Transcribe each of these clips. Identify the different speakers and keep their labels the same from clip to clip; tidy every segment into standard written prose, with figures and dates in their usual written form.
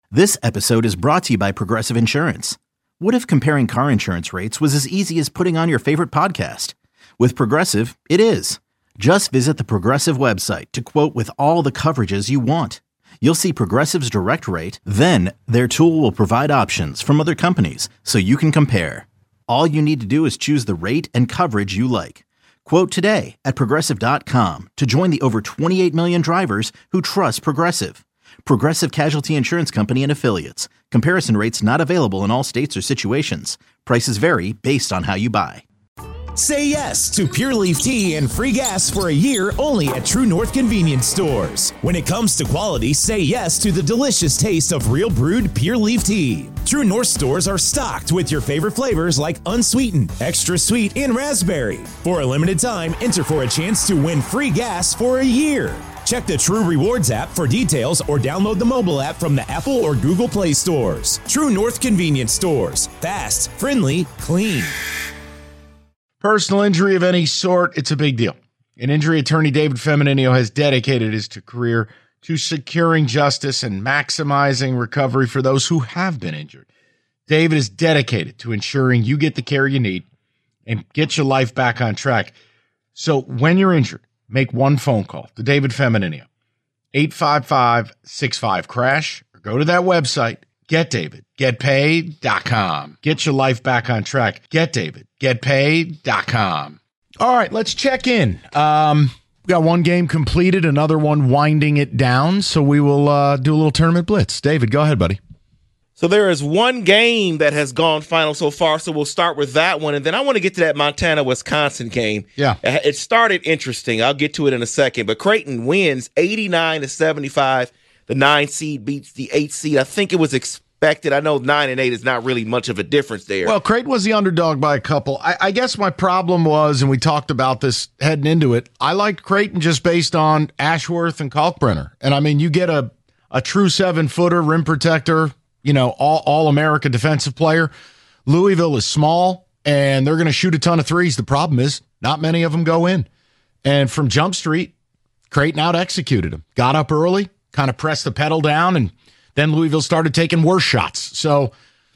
Speaker 1: This episode is brought to you by Progressive Insurance. What if comparing car insurance rates was as easy as putting on your favorite podcast? With Progressive, it is. Just visit the Progressive website to quote with all the coverages you want. You'll see Progressive's direct rate, then their tool will provide options from other companies so you can compare. All you need to do is choose the rate and coverage you like. Quote today at Progressive.com to join the over 28 million drivers who trust Progressive. Progressive Casualty Insurance Company and Affiliates. Comparison rates not available in all states or situations. Prices vary based on how you buy.
Speaker 2: Say yes to Pure Leaf Tea and free gas for a year only at True North Convenience Stores. When it comes to quality, say yes to the delicious taste of real brewed Pure Leaf Tea. True North stores are stocked with your favorite flavors like unsweetened, extra sweet, and raspberry. For a limited time, enter for a chance to win free gas for a year. Check the True Rewards app for details or download the mobile app from the Apple or Google Play stores. True North Convenience Stores. Fast, friendly, clean.
Speaker 3: Personal injury of any sort, it's a big deal. An injury attorney, David Femmininio, has dedicated his career to securing justice and maximizing recovery for those who have been injured. David is dedicated to ensuring you get the care you need and get your life back on track. So when you're injured, make one phone call to David Femmininio, 855-65-CRASH, or go to that website, GetDavid.GetPaid.com. Get your life back on track. GetDavid.GetPaid.com. All right, let's check in. We got one game completed, another one winding it down, so we will do a little tournament blitz. David, go ahead, buddy.
Speaker 4: So there is one game that has gone final so far, so we'll start with that one. And then I want to get to that Montana-Wisconsin game.
Speaker 3: Yeah.
Speaker 4: It started interesting. I'll get to it in a second. But Creighton wins 89-75. The 9 seed beats the 8 seed. I think it was expected. I know 9 and 8 is not really much of a difference there.
Speaker 3: Well, Creighton was the underdog by a couple. I guess my problem was, and we talked about this heading into it, I liked Creighton just based on Ashworth and Kalkbrenner. And, I mean, you get a true 7-footer, rim protector, you know, all-America defensive player. Louisville is small, and they're going to shoot a ton of threes. The problem is not many of them go in. And from Jump Street, Creighton out-executed them. Got up early, kind of pressed the pedal down, and then Louisville started taking worse shots. So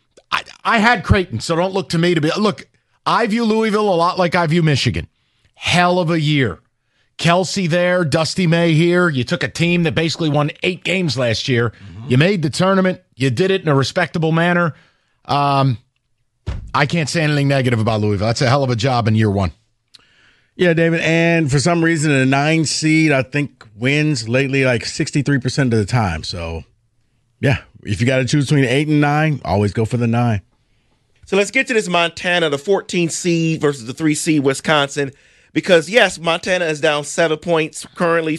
Speaker 3: I had Creighton, so don't look to me to be – look, I view Louisville a lot like I view Michigan. Hell of a year. Kelsey there, Dusty May here. You took a team that basically won 8 games last year. Mm-hmm. You made the tournament. You did it in a respectable manner. I can't say anything negative about Louisville. That's a hell of a job in year one.
Speaker 5: Yeah, David. And for some reason, a 9 seed, I think, wins lately like 63% of the time. So, yeah, if you got to choose between 8 and 9, always go for the 9.
Speaker 4: So let's get to this Montana, the 14 seed versus the 3 seed Wisconsin. Because, yes, Montana is down 7 points, currently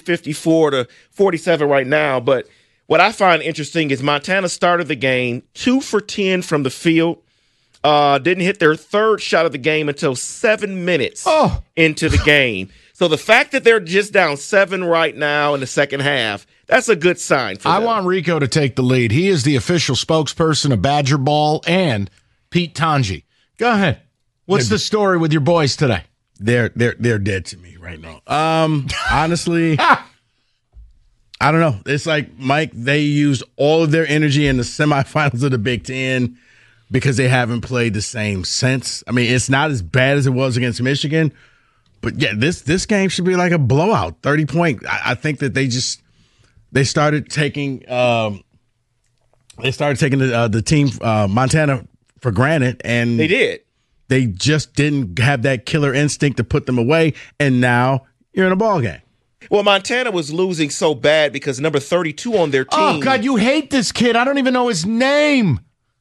Speaker 4: 54-47 right now. But what I find interesting is Montana started the game 2 for 10 from the field. Didn't hit their third shot of the game until 7 minutes into the game. So the fact that they're just down 7 right now in the second half, that's a good sign for them.
Speaker 3: I want Rico to take the lead. He is the official spokesperson of Badger Ball and Pete Tanji. Go ahead. What's the story with your boys today?
Speaker 5: They're dead to me right now. Honestly, I don't know. It's like, Mike, they used all of their energy in the semifinals of the Big Ten because they haven't played the same since. I mean, it's not as bad as it was against Michigan, but yeah, this game should be like a blowout, 30-point. I think that they started taking the team Montana for granted, and
Speaker 4: they did.
Speaker 5: They just didn't have that killer instinct to put them away, and now you're in a ball game.
Speaker 4: Well, Montana was losing so bad because number 32 on their team.
Speaker 3: Oh, God, you hate this kid. I don't even know his name.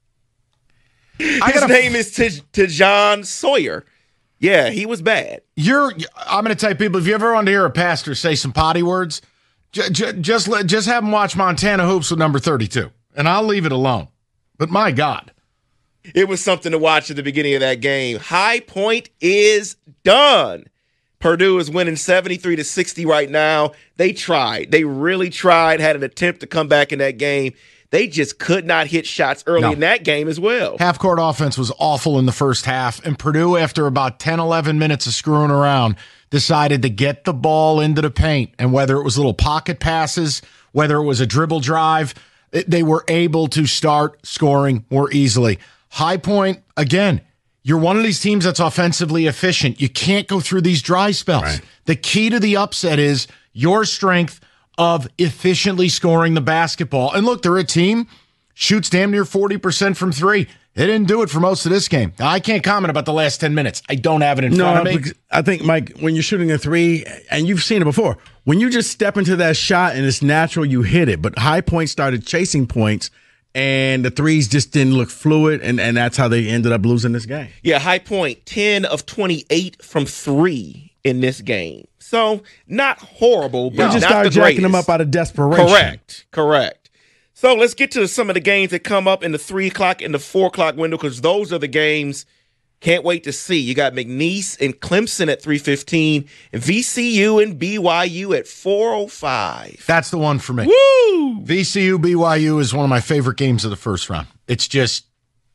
Speaker 4: His name is Tejan Sawyer. Yeah, he was bad.
Speaker 3: I'm going to tell you, people, if you ever want to hear a pastor say some potty words, just have him watch Montana Hoops with number 32, and I'll leave it alone. But my God.
Speaker 4: It was something to watch at the beginning of that game. High Point is done. Purdue is winning 73-60 right now. They tried. They really tried, had an attempt to come back in that game. They just could not hit shots early in that game as well.
Speaker 3: Half-court offense was awful in the first half, and Purdue, after about 10, 11 minutes of screwing around, decided to get the ball into the paint. And whether it was little pocket passes, whether it was a dribble drive, They were able to start scoring more easily. High Point, again, you're one of these teams that's offensively efficient. You can't go through these dry spells.
Speaker 5: Right.
Speaker 3: The key to the upset is your strength of efficiently scoring the basketball. And look, they're a team, shoots damn near 40% from three. They didn't do it for most of this game. Now, I can't comment about the last 10 minutes. I don't have it in front of me.
Speaker 5: I think, Mike, when you're shooting a three, and you've seen it before, when you just step into that shot and it's natural, you hit it. But High Point started chasing points, and the threes just didn't look fluid, and that's how they ended up losing this game.
Speaker 4: Yeah, High Point, 10 of 28 from three in this game. So, not horrible, but
Speaker 5: just
Speaker 4: not
Speaker 5: started
Speaker 4: the greatest.
Speaker 5: jacking them up out of desperation.
Speaker 4: Correct. So let's get to some of the games that come up in the 3 o'clock and the 4 o'clock window, because those are the games can't wait to see. You got McNeese and Clemson at 3:15, and VCU and BYU at 4:05.
Speaker 3: That's the one for me.
Speaker 4: Woo!
Speaker 3: VCU BYU is one of my favorite games of the first round. It's just,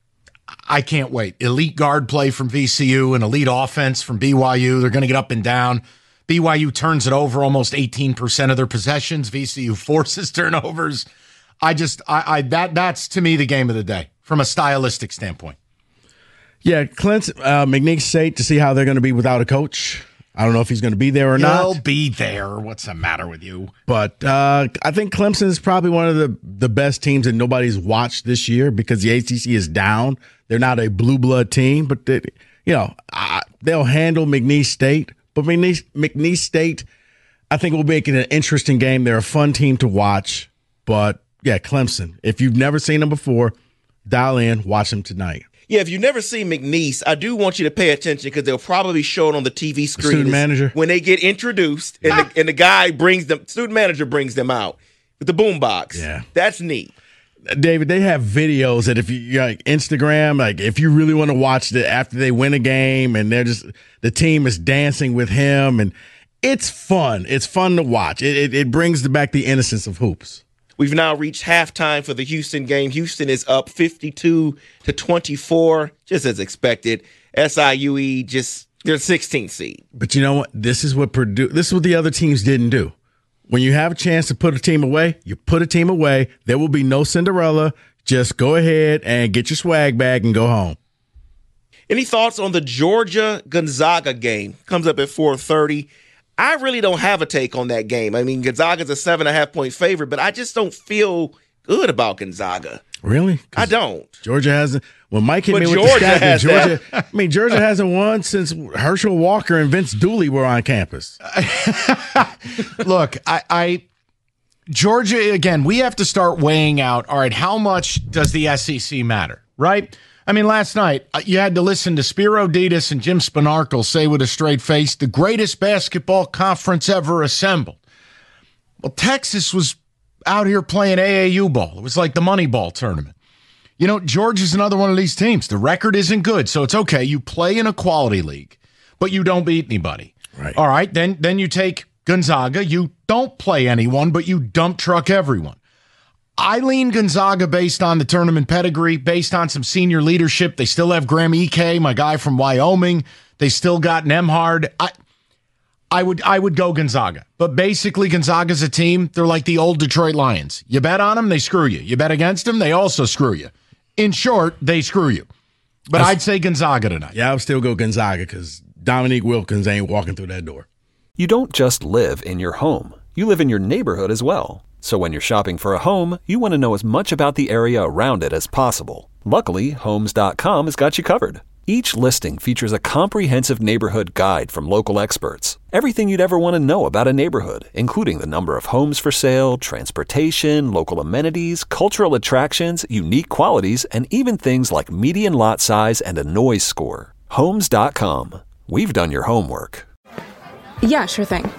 Speaker 3: I can't wait. Elite guard play from VCU and elite offense from BYU. They're going to get up and down. BYU turns it over almost 18% of their possessions. VCU forces turnovers. That's to me the game of the day from a stylistic standpoint.
Speaker 5: Yeah, Clemson, McNeese State, to see how they're going to be without a coach. I don't know if he's going to be there or not.
Speaker 3: He'll be there. What's the matter with you?
Speaker 5: But I think Clemson is probably one of the best teams that nobody's watched this year because the ACC is down. They're not a blue blood team, but they'll handle McNeese State. But McNeese State, I think, will make it an interesting game. They're a fun team to watch. But yeah, Clemson. If you've never seen them before, dial in, watch them tonight.
Speaker 4: Yeah, if you've never seen McNeese, I do want you to pay attention because they'll probably show it on the TV screen.
Speaker 5: Student manager.
Speaker 4: When they get introduced and the guy student manager brings them out with the boombox.
Speaker 5: Yeah.
Speaker 4: That's neat.
Speaker 5: David, they have videos that if you like Instagram, like if you really want to watch it after they win a game and the team is dancing with him, and it's fun. It's fun to watch. It brings back the innocence of hoops.
Speaker 4: We've now reached halftime for the Houston game. Houston is up 52-24, just as expected. SIUE they're 16th seed.
Speaker 5: But you know what? This is what the other teams didn't do. When you have a chance to put a team away, you put a team away. There will be no Cinderella. Just go ahead and get your swag bag and go home.
Speaker 4: Any thoughts on the Georgia-Gonzaga game? Comes up at 4:30. I really don't have a take on that game. I mean, Gonzaga's a 7.5-point favorite, but I just don't feel good about Gonzaga.
Speaker 5: Really?
Speaker 4: I don't.
Speaker 5: Georgia hasn't. When Mike hit
Speaker 4: But
Speaker 5: me with
Speaker 4: Georgia
Speaker 5: the
Speaker 4: has
Speaker 5: Georgia, Georgia hasn't won since Herschel Walker and Vince Dooley were on campus.
Speaker 3: Look, Georgia, again, we have to start weighing out, all right, how much does the SEC matter, right? I mean, last night, you had to listen to Spiro Ditas and Jim Spanarkel say with a straight face, the greatest basketball conference ever assembled. Well, Texas was out here playing AAU ball. It was like the Moneyball tournament. You know, Georgia's another one of these teams. The record isn't good, so it's okay. You play in a quality league, but you don't beat anybody.
Speaker 5: Right.
Speaker 3: All right, then you take Gonzaga. You don't play anyone, but you dump truck everyone. I lean Gonzaga based on the tournament pedigree, based on some senior leadership. They still have Graham Ike, my guy from Wyoming. They still got Nembhard. I would go Gonzaga. But basically, Gonzaga's a team. They're like the old Detroit Lions. You bet on them, they screw you. You bet against them, they also screw you. In short, they screw you. But I'd say Gonzaga tonight.
Speaker 5: Yeah, I would still go Gonzaga because Dominique Wilkins ain't walking through that door.
Speaker 6: You don't just live in your home. You live in your neighborhood as well. So when you're shopping for a home, you want to know as much about the area around it as possible. Luckily, Homes.com has got you covered. Each listing features a comprehensive neighborhood guide from local experts. Everything you'd ever want to know about a neighborhood, including the number of homes for sale, transportation, local amenities, cultural attractions, unique qualities, and even things like median lot size and a noise score. Homes.com. We've done your homework.
Speaker 7: Yeah, sure thing.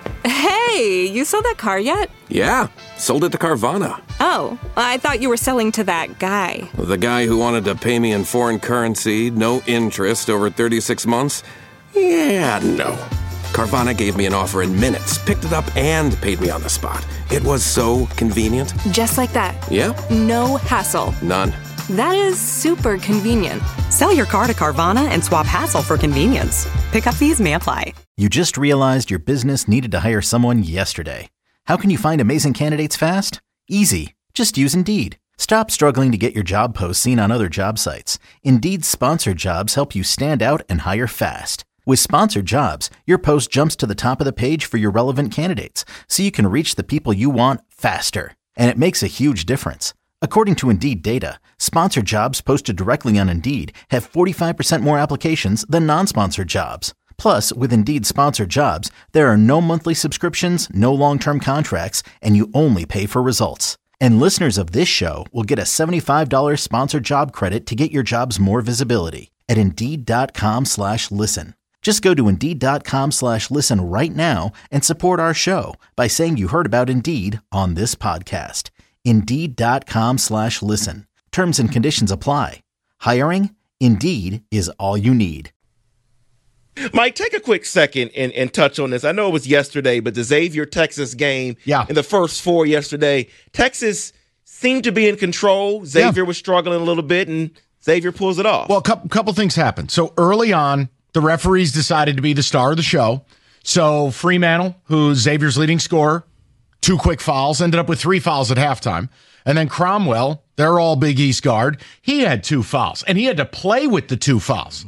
Speaker 7: Hey, you sold that car yet?
Speaker 8: Yeah, sold it to Carvana.
Speaker 7: Oh, I thought you were selling to that guy.
Speaker 8: The guy who wanted to pay me in foreign currency, no interest, over 36 months? Yeah, no. Carvana gave me an offer in minutes, picked it up, and paid me on the spot. It was so convenient.
Speaker 7: Just like that.
Speaker 8: Yeah?
Speaker 7: No hassle.
Speaker 8: None.
Speaker 7: That is super convenient.
Speaker 9: Sell your car to Carvana and swap hassle for convenience. Pickup fees may apply.
Speaker 1: You just realized your business needed to hire someone yesterday. How can you find amazing candidates fast? Easy. Just use Indeed. Stop struggling to get your job posts seen on other job sites. Indeed's sponsored jobs help you stand out and hire fast. With sponsored jobs, your post jumps to the top of the page for your relevant candidates, so you can reach the people you want faster. And it makes a huge difference. According to Indeed data, sponsored jobs posted directly on Indeed have 45% more applications than non-sponsored jobs. Plus, with Indeed sponsored jobs, there are no monthly subscriptions, no long-term contracts, and you only pay for results. And listeners of this show will get a $75 sponsored job credit to get your jobs more visibility at Indeed.com/listen. Just go to Indeed.com/listen right now and support our show by saying you heard about Indeed on this podcast. Indeed.com/listen. Terms and conditions apply. Hiring? Indeed is all you need.
Speaker 4: Mike, take a quick second and touch on this. I know it was yesterday, but the Xavier-Texas game in the first four yesterday, Texas seemed to be in control. Xavier was struggling a little bit, and Xavier pulls it off.
Speaker 3: Well, a couple things happened. So early on, the referees decided to be the star of the show. So Freemantle, who's Xavier's leading scorer, 2 quick fouls, ended up with 3 fouls at halftime. And then Cromwell, their all Big East guard, he had 2 fouls, and he had to play with the 2 fouls.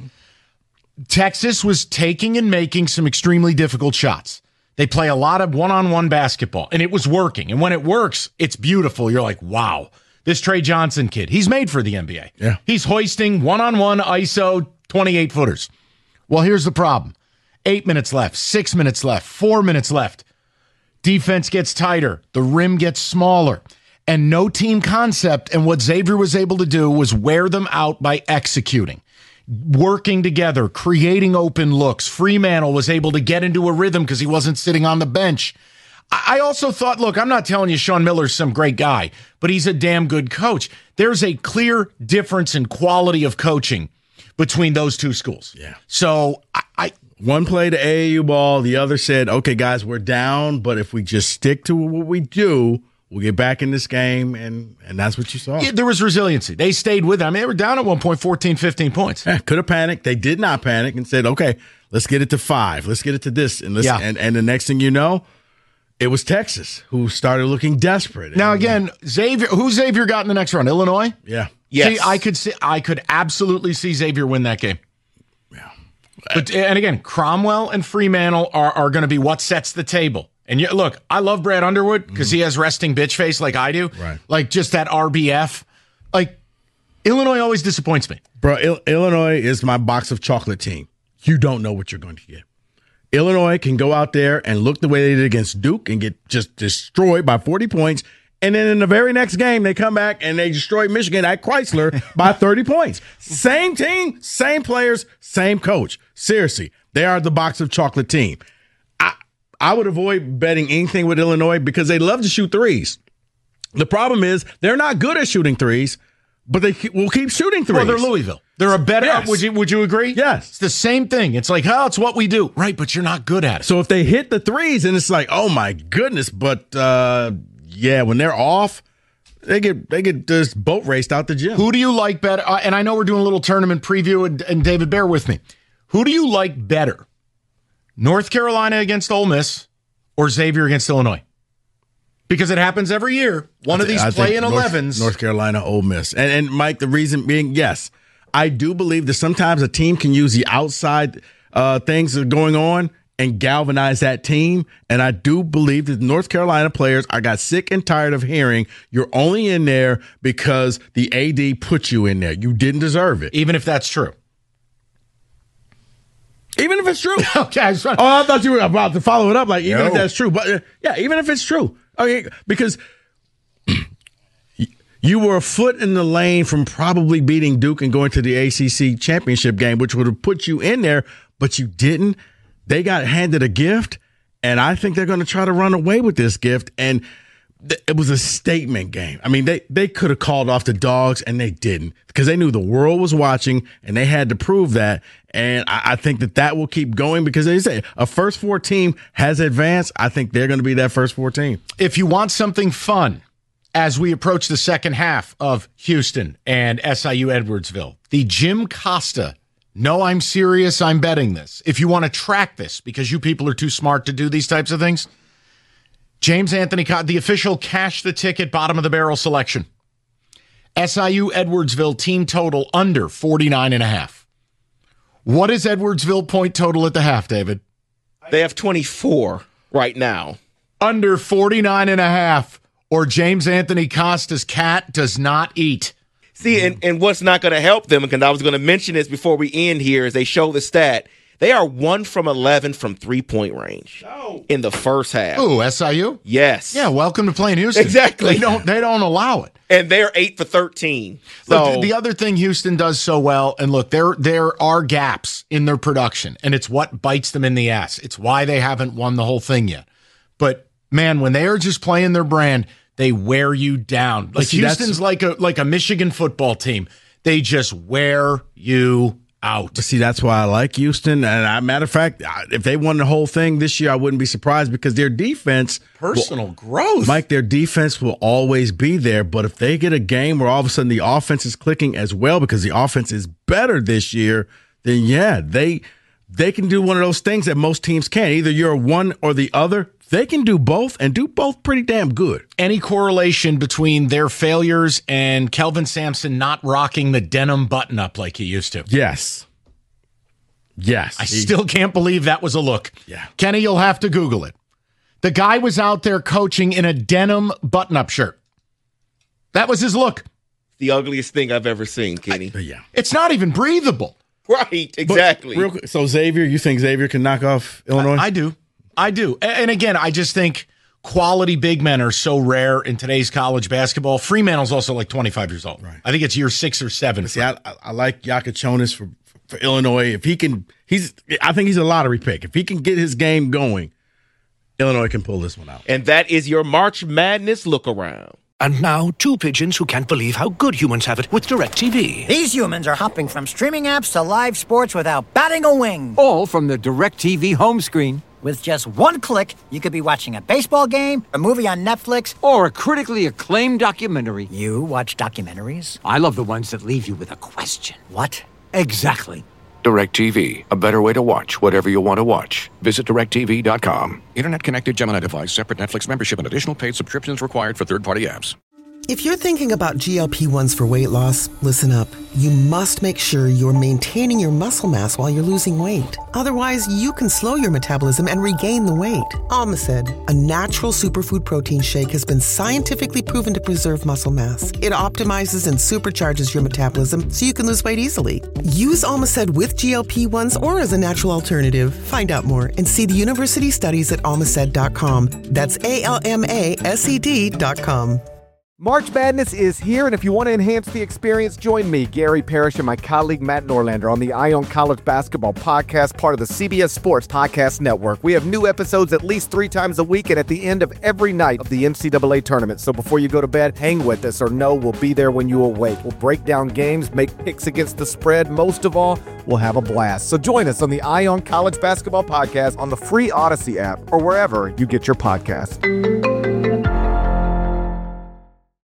Speaker 3: Texas was taking and making some extremely difficult shots. They play a lot of one-on-one basketball, and it was working. And when it works, it's beautiful. You're like, wow, this Trey Johnson kid, he's made for the NBA.
Speaker 5: Yeah.
Speaker 3: He's hoisting one-on-one ISO 28-footers. Well, here's the problem. 8 minutes left, 6 minutes left, 4 minutes left. Defense gets tighter. The rim gets smaller. And no team concept. And what Xavier was able to do was wear them out by executing. Working together, creating open looks. Freemantle was able to get into a rhythm because he wasn't sitting on the bench. I also thought, look, I'm not telling you Sean Miller's some great guy, but he's a damn good coach. There's a clear difference in quality of coaching between those two schools.
Speaker 5: Yeah.
Speaker 3: So
Speaker 5: one played the AAU ball, the other said, okay, guys, we're down, but if we just stick to what we do, we'll get back in this game, and that's what you saw.
Speaker 3: Yeah, there was resiliency. They stayed with it. I mean, they were down at one point, 14, 15 points.
Speaker 5: Yeah, could have panicked. They did not panic and said, okay, let's get it to 5. Let's get it to this. And and the next thing you know, it was Texas who started looking desperate.
Speaker 3: Now, again, Xavier got in the next round? Illinois?
Speaker 5: Yeah.
Speaker 3: Yes. See, I could absolutely see Xavier win that game.
Speaker 5: Yeah.
Speaker 3: And again, Cromwell and Freemantle are going to be what sets the table. And look, I love Brad Underwood because he has resting bitch face like I do.
Speaker 5: Right.
Speaker 3: Like just that RBF. Like, Illinois always disappoints me.
Speaker 5: Bro, Illinois is my box of chocolate team. You don't know what you're going to get. Illinois can go out there and look the way they did against Duke and get just destroyed by 40 points. And then in the very next game, they come back and they destroy Michigan at Chrysler by 30 points. Same team, same players, same coach. Seriously, they are the box of chocolate team. I would avoid betting anything with Illinois because they love to shoot threes. The problem is they're not good at shooting threes, but they will keep shooting threes.
Speaker 3: Well, they're Louisville. They're a better.
Speaker 5: Yes.
Speaker 3: Would you agree?
Speaker 5: Yes.
Speaker 3: It's the same thing. It's like, it's what we do. Right, but you're not good at it.
Speaker 5: So if they hit the threes, and it's like, oh my goodness, but when they're off, they get just boat raced out the gym.
Speaker 3: Who do you like better? And I know we're doing a little tournament preview, and David, bear with me. Who do you like better? North Carolina against Ole Miss or Xavier against Illinois? Because it happens every year. One of these play-in 11s.
Speaker 5: North Carolina, Ole Miss. And Mike, the reason being, yes, I do believe that sometimes a team can use the outside things that are going on and galvanize that team. And I do believe that North Carolina players, I got sick and tired of hearing you're only in there because the AD put you in there. You didn't deserve it.
Speaker 3: Even if that's true.
Speaker 5: Even if it's true.
Speaker 3: Okay.
Speaker 5: I thought you were about to follow it up. Like, even if that's true. But even if it's true. Okay, because you were a foot in the lane from probably beating Duke and going to the ACC championship game, which would have put you in there, but you didn't. They got handed a gift, and I think they're going to try to run away with this gift. And it was a statement game. I mean, they could have called off the Dogs, and they didn't because they knew the world was watching, and they had to prove that. And I think that will keep going because they say a first 4 team has advanced. I think they're going to be that first 4 team.
Speaker 3: If you want something fun as we approach the second half of Houston and SIU Edwardsville, the Jim Costa, no, I'm serious, I'm betting this. If you want to track this because you people are too smart to do these types of things, James Anthony, the official cash the ticket bottom of the barrel selection. SIU Edwardsville team total under 49.5. What is Edwardsville point total at the half, David?
Speaker 4: They have 24 right now.
Speaker 3: Under 49.5, or James Anthony Costa's cat does not eat.
Speaker 4: See, and what's not going to help them, because I was going to mention this before we end here, is they show the stat. They are 1 from 11 from three-point range in the first half.
Speaker 3: Ooh, SIU?
Speaker 4: Yes.
Speaker 3: Yeah, welcome to playing Houston.
Speaker 4: Exactly.
Speaker 3: They don't allow it.
Speaker 4: And they're 8 for 13. So
Speaker 3: look, the other thing Houston does so well, and look, there are gaps in their production, and it's what bites them in the ass. It's why they haven't won the whole thing yet. But, man, when they are just playing their brand, they wear you down. Like Houston's like a Michigan football team. They just wear you out.
Speaker 5: See, that's why I like Houston. And matter of fact, if they won the whole thing this year, I wouldn't be surprised because their defense,
Speaker 3: personal growth,
Speaker 5: Mike, their defense will always be there. But if they get a game where all of a sudden the offense is clicking as well because the offense is better this year, then yeah, they can do one of those things that most teams can't. Either you're one or the other. They can do both and do both pretty damn good.
Speaker 3: Any correlation between their failures and Kelvin Sampson not rocking the denim button-up like he used to?
Speaker 5: Yes.
Speaker 3: I still can't believe that was a look.
Speaker 5: Yeah.
Speaker 3: Kenny, you'll have to Google it. The guy was out there coaching in a denim button-up shirt. That was his look.
Speaker 4: The ugliest thing I've ever seen, Kenny.
Speaker 5: Yeah.
Speaker 3: It's not even breathable.
Speaker 4: Right, exactly.
Speaker 5: Real quick, so Xavier, you think Xavier can knock off Illinois?
Speaker 3: I do. And again, I just think quality big men are so rare in today's college basketball. Fremantle's also like 25 years old.
Speaker 5: Right.
Speaker 3: I think it's year 6 or 7.
Speaker 5: See, I like Yakachonis for Illinois. If he can, I think he's a lottery pick. If he can get his game going, Illinois can pull this one out.
Speaker 4: And that is your March Madness look around.
Speaker 10: And now, two pigeons who can't believe how good humans have it with DirecTV.
Speaker 11: These humans are hopping from streaming apps to live sports without batting a wing.
Speaker 12: All from the DirecTV home screen.
Speaker 11: With just one click, you could be watching a baseball game, a movie on Netflix,
Speaker 12: or a critically acclaimed documentary.
Speaker 11: You watch documentaries?
Speaker 12: I love the ones that leave you with a question.
Speaker 11: What?
Speaker 12: Exactly.
Speaker 10: DirecTV, a better way to watch whatever you want to watch. Visit DirecTV.com. Internet-connected Gemini device, separate Netflix membership, and additional paid subscriptions required for third-party apps.
Speaker 13: If you're thinking about GLP-1s for weight loss, listen up. You must make sure you're maintaining your muscle mass while you're losing weight. Otherwise, you can slow your metabolism and regain the weight. Almacid, a natural superfood protein shake, has been scientifically proven to preserve muscle mass. It optimizes and supercharges your metabolism so you can lose weight easily. Use Almacid with GLP-1s or as a natural alternative. Find out more and see the university studies at almacid.com. That's ALMASED.com.
Speaker 14: March Madness is here, and if you want to enhance the experience, join me, Gary Parrish, and my colleague Matt Norlander on the Eye on College Basketball Podcast, part of the CBS Sports Podcast Network. We have new episodes at least 3 times a week and at the end of every night of the NCAA tournament. So before you go to bed, hang with us, or know we'll be there when you awake. We'll break down games, make picks against the spread. Most of all, we'll have a blast. So join us on the Eye on College Basketball Podcast on the free Odyssey app or wherever you get your podcasts.